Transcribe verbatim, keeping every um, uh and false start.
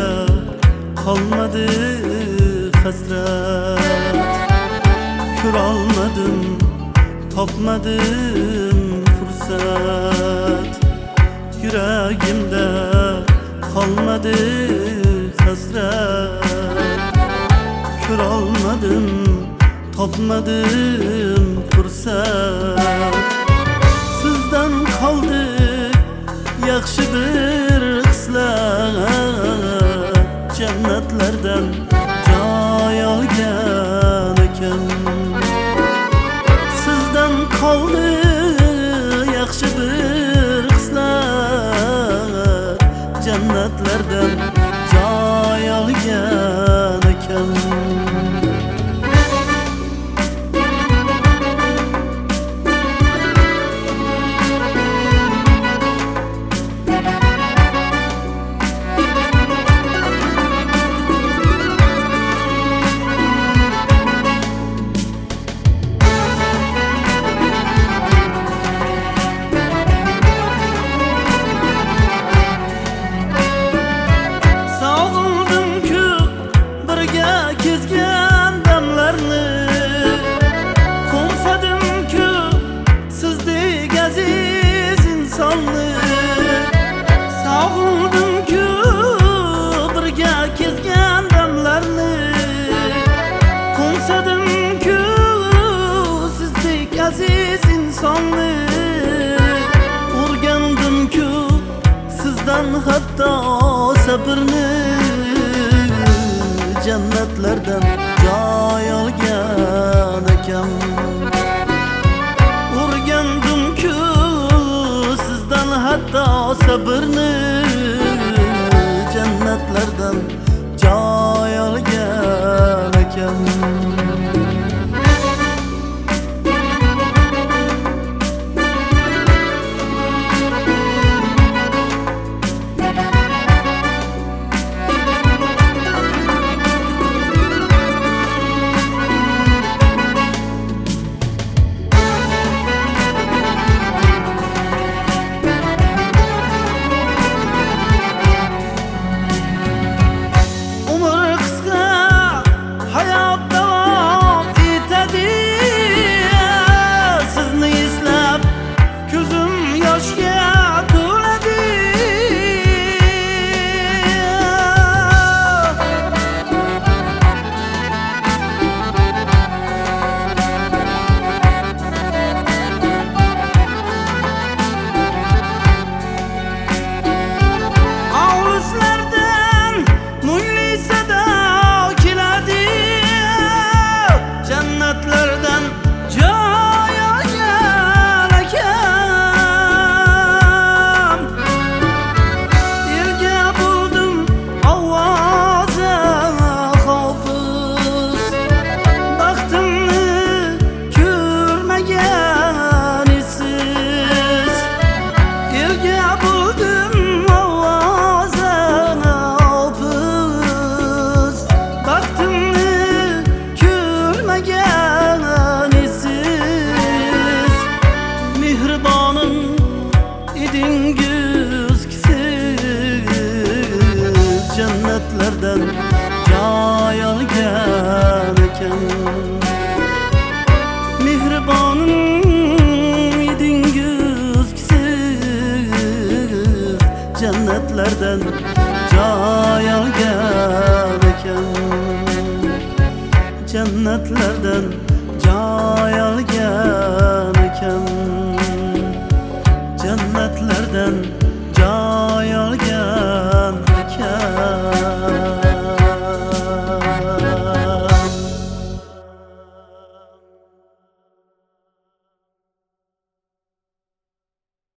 kalmadı hasret. Kör almadım, tapmadım fırsat. Yüreğimde kalmadı hasret. Kör almadım, tapmadım fırsat. Sizden kaldı yaxşı bir xislat. Cennetlerden joy olgan ekan. Sizden kaldı yaxşı bir xislat. Cennetlerden joy olgan ekan. Kezgan damlarni qo'msadim-ku sizdek aziz insonni. Sog'indim-ku birga kezgan damlarni qo'msadim-ku sizdek aziz insonni. O'rgandim-ku sizdan hatto sabrni. Cennetlerden joy olgan ekan. O'rgandim-ku sizdan hatto sabrni. Cennetlerden joy olgan ekan. Cennetlerden joy olgan ekan. Mehribonim edingiz kisiz. Cennetlerden joy olgan ekan. Cennetlerden joy olgan ekan.